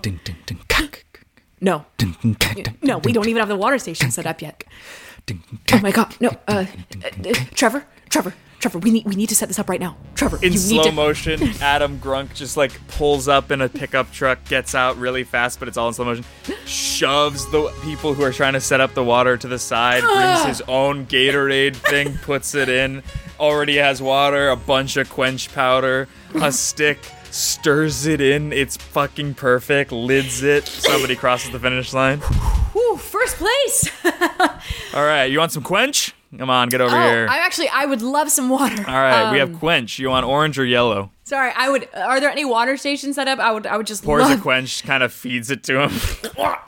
No. No, we don't even have the water station set up yet. Oh my God. No. Uh, uh, uh, Trevor, Trevor, Trevor, we need we need to set this up right now. Trevor, In you slow need to. motion, Adam Grunk just like pulls up in a pickup truck, gets out really fast, but it's all in slow motion, shoves the people who are trying to set up the water to the side, brings his own Gatorade thing, puts it in, already has water, a bunch of quench powder, a stick, stirs it in, it's fucking perfect, lids it, somebody crosses the finish line. Whew, first place. All right, you want some quench? Come on, get over Oh, here. I actually I would love some water. All right, we Um, have quench. You want orange or yellow? Sorry, I would. Are there any water stations set up? I would. I would just Pours love. a quench, kind of feeds it to him.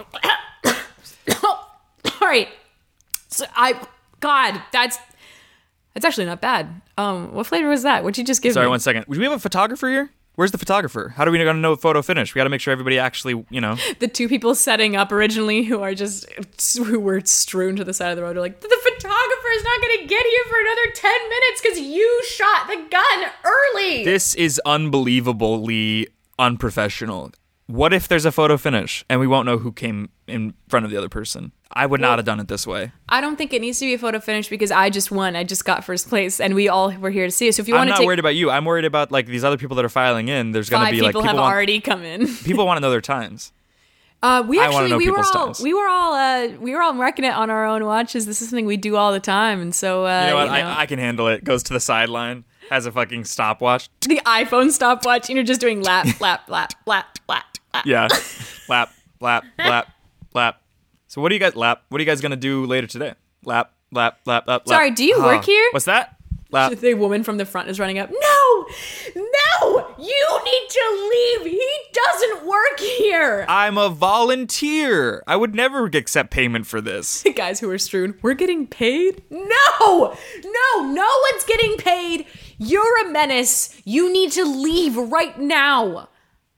All right. So I. God, that's that's actually not bad. Um, what flavor was that? What'd you just give Sorry, me? one second. Do we have a photographer here? Where's the photographer? How do we gonna know a photo finish? We gotta make sure everybody actually, you know. The two people setting up originally who are just who were strewn to the side of the road are like, the photographer is not going to get here for another ten minutes because you shot the gun early. This is unbelievably unprofessional. What if there's a photo finish and we won't know who came in front of the other person? I would not have done it this way. I don't think it needs to be a photo finish because I just won. I just got first place, and we all were here to see it. So if you I'm want to not take worried about you. I'm worried about like these other people that are filing in. There's gonna five be people, like people have want, already come in. people want to know their times. Uh, we I wanna actually know we were people's all times. we were all uh, we were all wrecking it on our own watches. This is something we do all the time, and so uh, you know what? you know, I, I can handle it. Goes to the sideline, has a fucking stopwatch. the iPhone stopwatch, and you're just doing lap, lap, lap, lap, lap, lap. Yeah, lap, lap, lap, lap. So what do you guys lap? What are you guys gonna do later today? Lap, lap, lap, lap. lap. Sorry, do you Oh, work here? What's that? Lap. The woman from the front is running up. No, no, you need to leave. He doesn't work here. I'm a volunteer. I would never accept payment for this. The guys who are strewn, we're getting paid? No, no, no one's getting paid. You're a menace. You need to leave right now.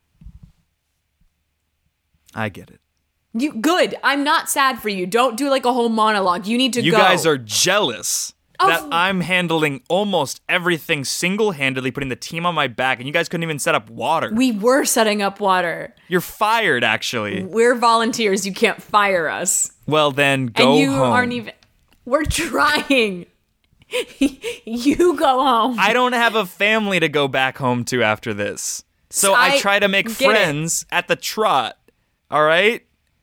I get it. You good. I'm not sad for you. Don't do like a whole monologue. You need to You go. guys are jealous Of- that I'm handling almost everything single-handedly, putting the team on my back, and you guys couldn't even set up water. We were setting up water. You're fired, actually. We're volunteers. You can't fire us. Well, then go and you home. aren't even. We're trying. You go home. I don't have a family to go back home to after this. So I, I try to make get it. friends at the trot. All right?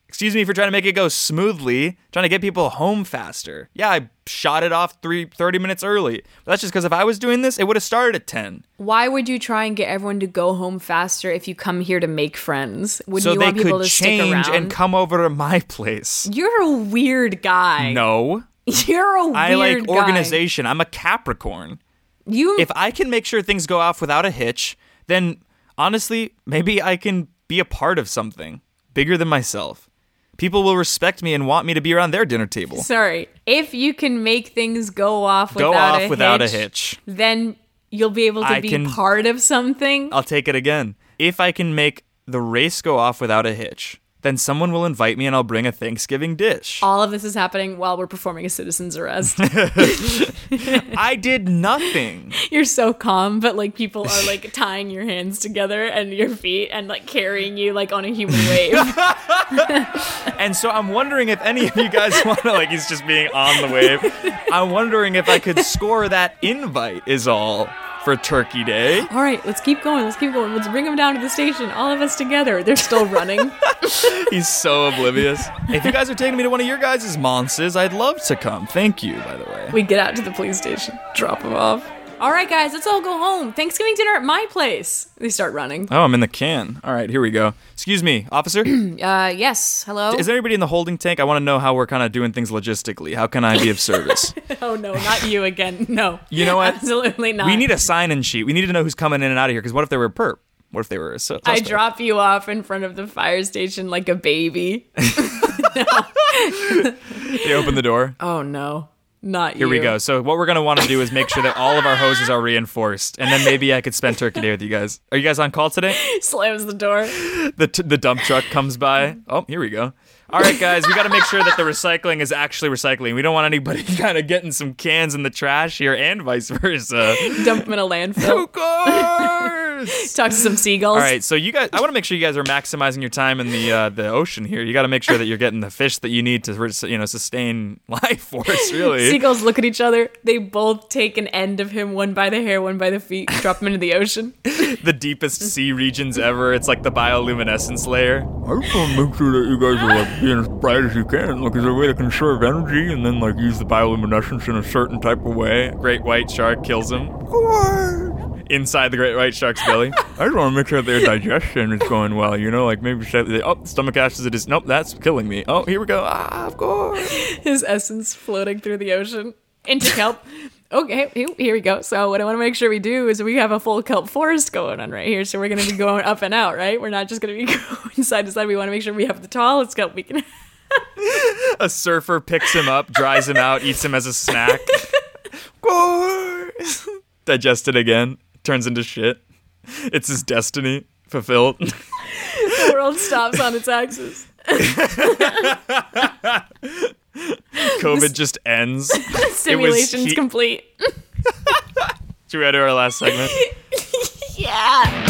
Excuse me for trying to make it go smoothly, trying to get people home faster. Yeah, I shot it off three, thirty minutes early. But that's just because if I was doing this, it would have started at ten. Why would you try and get everyone to go home faster if you come here to make friends? Wouldn't so you they want people could to stick change around? and come over to my place. You're a weird guy. No. You're a weird I like guy. organization. I'm a Capricorn. You. If I can make sure things go off without a hitch, then honestly, maybe I can be a part of something bigger than myself. People will respect me and want me to be around their dinner table. Sorry. If you can make things go off Go without, off a, without hitch, a hitch. then you'll be able to I be can- part of something. I'll take it again. If I can make the race go off without a hitch, then someone will invite me and I'll bring a Thanksgiving dish. All of this is happening while we're performing a citizen's arrest. I did nothing. You're so calm, but like people are like tying your hands together and your feet and like carrying you like on a human wave. And so I'm wondering if any of you guys want to, like, he's just being on the wave. I'm wondering if I could score that invite is all for Turkey Day. All right, let's keep going. Let's keep going. Let's bring them down to the station. All of us together. They're still running. He's so oblivious. If you guys are taking me to one of your guys' monces, I'd love to come. Thank you, by the way. We get out to the police station, drop them off. All right, guys, let's all go home. Thanksgiving dinner at my place. They start running. Oh, I'm in the can. All right, here we go. Excuse me, officer? Uh, yes. Hello? Is there anybody in the holding tank? I want to know how we're kind of doing things logistically. How can I be of service? Oh, no, not you again. No. You know what? Absolutely not. We need a sign-in sheet. We need to know who's coming in and out of here, because what if they were a perp? What if they were a su- I suspect? drop you off in front of the fire station like a baby. They open the door. Oh, no. Not you. Here we go. So what we're going to want to do is make sure that all of our hoses are reinforced, and then maybe I could spend Turkey Day with you guys. Are you guys on call today? Slams the door. The t- the dump truck comes by. Oh, here we go. All right, guys, we got to make sure that the recycling is actually recycling. We don't want anybody kind of getting some cans in the trash here, and vice versa. Dump them in a landfill. Of course. Talk to some seagulls. All right, so you guys, I want to make sure you guys are maximizing your time in the uh, the ocean here. You got to make sure that you're getting the fish that you need to, you know, sustain life force. Really. Seagulls look at each other. They both take an end of him, one by the hair, one by the feet, drop him into the ocean. The deepest sea regions ever. It's like the bioluminescence layer. I just want to make sure that you guys are like being as bright as you can. Like, is there a way to conserve energy and then like use the bioluminescence in a certain type of way? Great white shark kills him. Inside the great white shark's belly. I just want to make sure that their digestion is going well. You know, like maybe say, oh, stomach acid is just nope. That's killing me. Oh, here we go. Ah, of course. His essence floating through the ocean into kelp. Okay, here we go. So what I want to make sure we do is we have a full kelp forest going on right here. So we're going to be going up and out, right? We're not just going to be going side to side. We want to make sure we have the tallest kelp we can. A surfer picks him up, dries him out, eats him as a snack. Of course. Digest it again. Turns into shit. It's his destiny fulfilled. The world stops on its axis. COVID just ends. Simulation's he- complete. Should we head to our last segment? Yeah.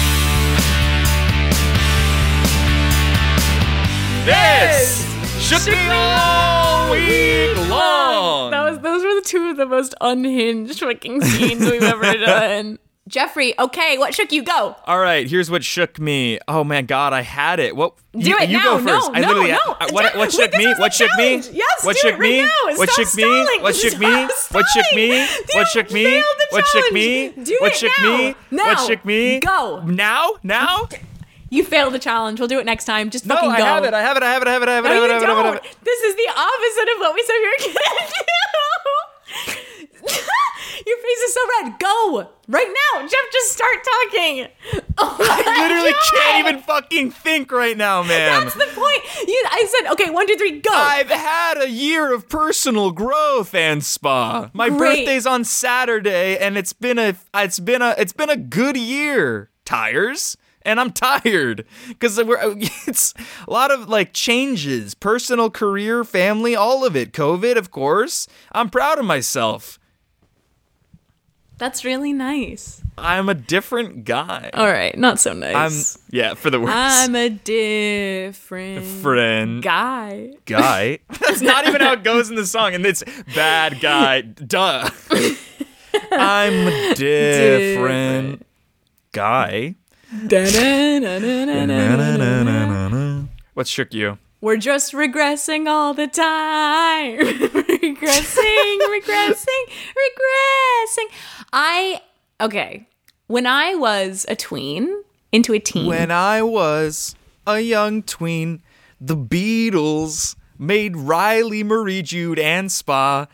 This shook me all week long. That was those were the two of the most unhinged fucking scenes we've ever done. Jeffrey, okay, what shook you? Go. All right, here's what shook me. Oh man, God, I had it. What? Do you, it you now. go first. No, I no, literally. no. I, what, what shook Wait, me? this is What the shook me? challenge. Yes, what do shook it right me? now. What Stop shook me? stalling. What shook me? Stop What shook me? stalling. What shook me? You failed the What shook me? challenge. Do What it shook now. me? Now. What shook me? Go. Now? Now? You failed the challenge. We'll do it next time. Just No, fucking I go. have it. I have it. I have it. I have it. I have it. No, I have it. you I have it. I have it. don't. This is the opposite of what we said we were gonna do. Your face is so red. Go right now, Jeff. Just start talking. Oh my I literally God. can't even fucking think right now, man. That's the point. You, I said, okay, one, two, three, go. I've had a year of personal growth, and spa. My Great. birthday's on Saturday, and it's been a it's been a it's been a good year. Tires. And I'm tired because it's a lot of like changes, personal, career, family, all of it. COVID, of course. I'm proud of myself. That's really nice. I'm a different guy. All right, not so nice. I'm yeah, for the worse. I'm a different friend guy. Guy. That's not even how it goes in the song, and it's bad guy. Duh. I'm a different, different. guy. Da-da-na-na-na-na-na-na. What shook you? We're just regressing all the time. regressing, regressing, regressing. I, okay. When I was a tween, into a teen. When I was a young tween, the Beatles made Riley, Marie, Jude, and Spa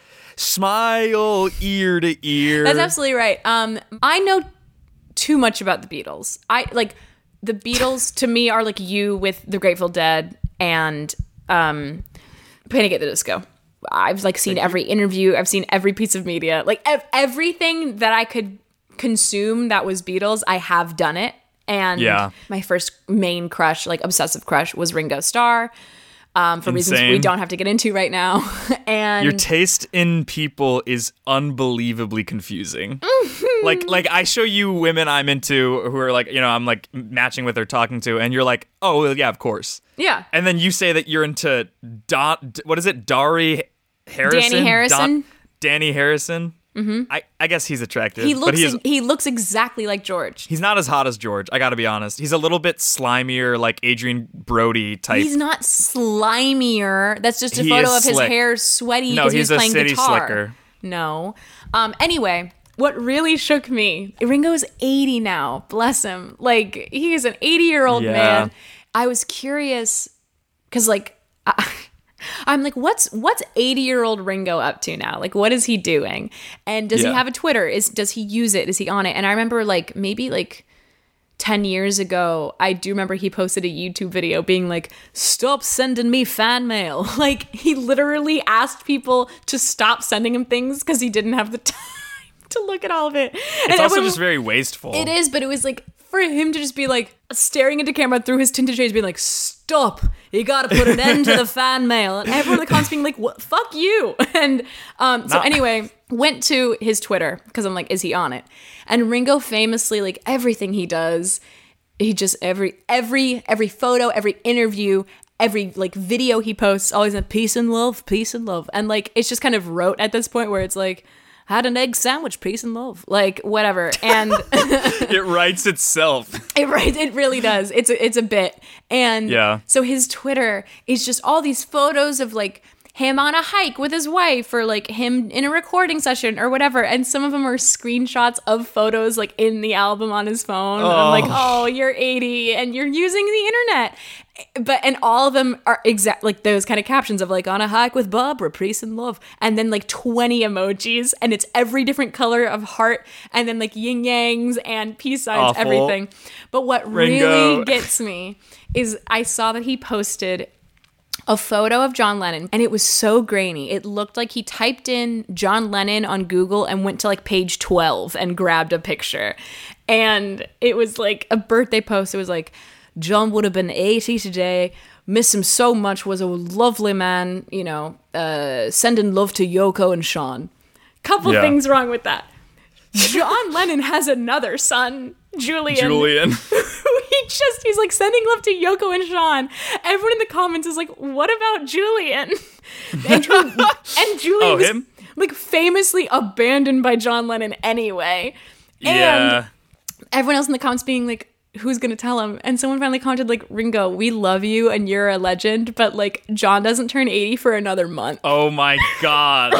smile ear to ear. That's absolutely right. Um, I know too much about the Beatles. I like the Beatles to me are like you with the Grateful Dead and um, Panic at the Disco. I've like seen every interview. I've seen every piece of media. Like ev- everything that I could consume that was Beatles, I have done it. And yeah. my first main crush, like obsessive crush, was Ringo Starr. Um, for Insane. reasons we don't have to get into right now. And your taste in people is unbelievably confusing. Mm-hmm. like, like I show you women I'm into who are like, you know, I'm like matching with or talking to, and you're like, oh, well, yeah, of course. Yeah. And then you say that you're into Don, what is it, Dari Harrison? Danny Harrison. Don, Danny Harrison. Mm-hmm. I, I guess he's attractive. He looks but he, is, he looks exactly like George. he's not as hot as George. I got to be honest. He's a little bit slimier, like Adrian Brody type. He's not slimier. That's just a He photo is of his slick. hair sweaty No, because he he's was a playing city guitar. slicker. No. Um. Anyway, what really shook me, Ringo's eighty now. Bless him. Like, he is an eighty-year-old Yeah. man. I was curious because, like, I, I'm like, what's what's eighty-year-old Ringo up to now? Like, what is he doing? And does Yeah. he have a Twitter? Is does he use it? Is he on it? And I remember, like, maybe like ten years ago, I do remember he posted a YouTube video being like, stop sending me fan mail. Like, he literally asked people to stop sending him things because he didn't have the time to look at all of it. It's And also everyone- just very wasteful. It is, but it was like, for him to just be like staring into camera through his tinted shades, being like, stop, you gotta put an end to the fan mail. And everyone in the comments being like, what, fuck you. And um, so Not- anyway, went to his Twitter because I'm like, is he on it? And Ringo famously, like everything he does, he just every every every photo, every interview, every like video he posts, always in peace and love, peace and love. And like it's just kind of rote at this point where it's like, had an egg sandwich, peace and love, like whatever. And It writes itself. it right, it really does. It's a, it's a bit. And Yeah. so his Twitter is just all these photos of like him on a hike with his wife, or like him in a recording session or whatever. And some of them are screenshots of photos like in the album on his phone. And I'm like, oh, you're eighty and you're using the internet. But and all of them are exact like those kind of captions of like on a hike with Barbara, peace and love, and then like twenty emojis, and it's every different color of heart, and then like yin yangs and peace signs, Awful. everything. But what Ringo. really gets me is I saw that he posted a photo of John Lennon, and it was so grainy. It looked like he typed in John Lennon on Google and went to like page twelve and grabbed a picture. And it was like a birthday post. It was like, John would have been eighty today. Miss him so much. Was a lovely man, you know, uh, sending love to Yoko and Sean. Couple Yeah. things wrong with that. John Lennon has another son, Julian. Julian. he just, he's like sending love to Yoko and Sean. Everyone in the comments is like, what about Julian? And, Ju- and Julian Oh, was him? like famously abandoned by John Lennon anyway. And Yeah. everyone else in the comments being like, who's gonna tell him? And someone finally commented like, Ringo, we love you and you're a legend, but like John doesn't turn eighty for another month. Oh my God.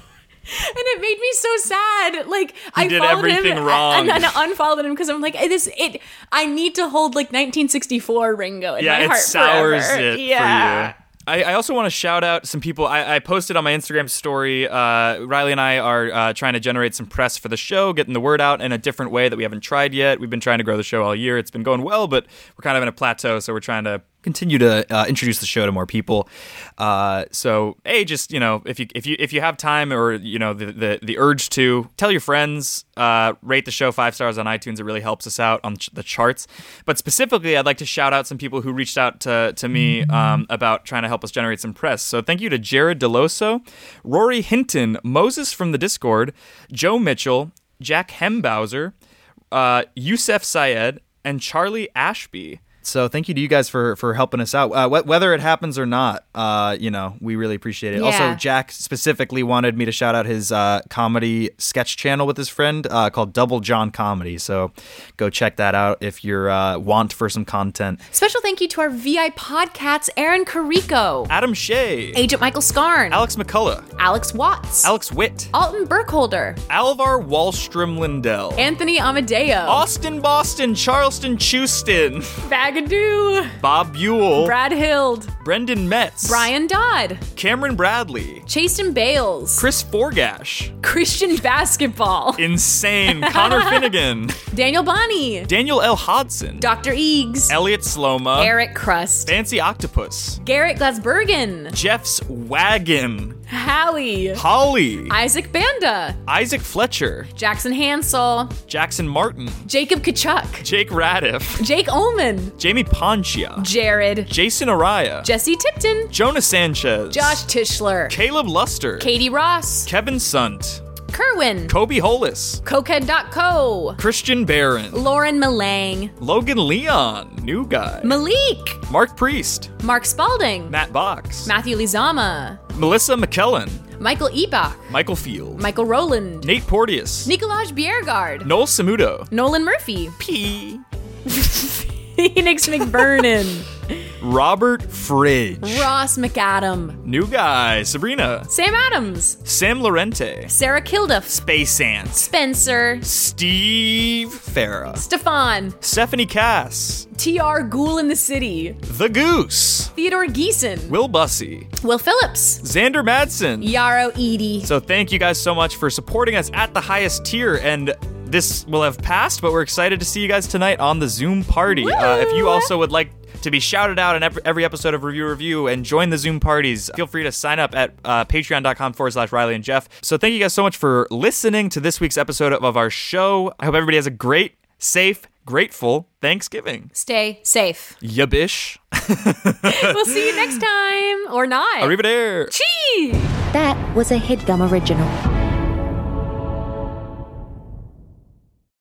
And it made me so sad. Like I did followed everything him wrong. and then unfollowed him because I'm like, this it. I need to hold like nineteen sixty-four Ringo in yeah, my it heart sours forever. it yeah. for you. I, I also want to shout out some people. I, I posted on my Instagram story. Uh, Riley and I are uh, trying to generate some press for the show, getting the word out in a different way that we haven't tried yet. We've been trying to grow the show all year. It's been going well, but we're kind of in a plateau, so we're trying to continue to uh, introduce the show to more people. Uh, so, hey, just you know, if you if you if you have time or you know the the, the urge to, tell your friends, uh, rate the show five stars on iTunes. It really helps us out on ch- the charts. But specifically, I'd like to shout out some people who reached out to to me um, about trying to help us generate some press. So, thank you to Jared Deloso, Rory Hinton, Moses from the Discord, Joe Mitchell, Jack Hembauser, uh, Youssef Syed, and Charlie Ashby. So thank you to you guys for for helping us out. Uh, wh- whether it happens or not, uh, you know, we really appreciate it. Yeah. Also, Jack specifically wanted me to shout out his uh, comedy sketch channel with his friend uh, called Double John Comedy. So go check that out if you're uh, want for some content. Special thank you to our V I Podcats, Aaron Carrico, Adam Shea, Agent Michael Scarn, Alex McCullough, Alex Watts, Alex Witt, Alton Burkholder, Alvar Wallstrom Lindell, Anthony Amadeo, Austin Boston, Charleston Chuston, Bagadoo, Bob Buell, Brad Hild, Brendan Metz, Brian Dodd, Cameron Bradley, Chasten Bales, Chris Forgash, Christian Basketball, Insane, Connor Finnegan, Daniel Bonney, Daniel L. Hodson, Doctor Eags, Elliot Sloma, Eric Crust, Fancy Octopus, Garrett Glasbergen, Jeff's Wagon, Hallie, Holly, Isaac Banda, Isaac Fletcher, Jackson Hansel, Jackson Martin, Jacob Kachuk, Jake Radiff, Jake Ullman, Jamie Ponchia, Jared, Jason Araya, Jesse Tipton, Jonah Sanchez, Josh Tischler, Caleb Luster, Katie Ross, Kevin Sunt, Kerwin, Kobe Hollis, Cokehead dot co, Christian Barron, Lauren Malang, Logan Leon, new guy, Malik, Mark Priest, Mark Spalding, Matt Box, Matthew Lizama, Melissa McKellen, Michael Ebach, Michael Field, Michael Rowland, Nate Porteous, Nicolaj Biergard, Noel Samudo, Nolan Murphy, P. Phoenix McBurnin, Robert Fridge, Ross McAdam, new guy, Sabrina, Sam Adams, Sam Lorente, Sarah Kilduff, Space Ant, Spencer, Steve Farah, Stefan, Stephanie Cass, T R Ghoul in the City, The Goose, Theodore Geeson, Will Bussey, Will Phillips, Xander Madsen, Yarrow Edie. So thank you guys so much for supporting us at the highest tier, and this will have passed, but we're excited to see you guys tonight on the Zoom party. Uh, if you also would like to be shouted out in every episode of Review Review and join the Zoom parties, feel free to sign up at uh, patreon.com forward slash Riley and Jeff. So thank you guys so much for listening to this week's episode of our show. I hope everybody has a great, safe, grateful Thanksgiving. Stay safe. Yabish. We'll see you next time. Or not. Arrivederci. Chee! That was a HeadGum original.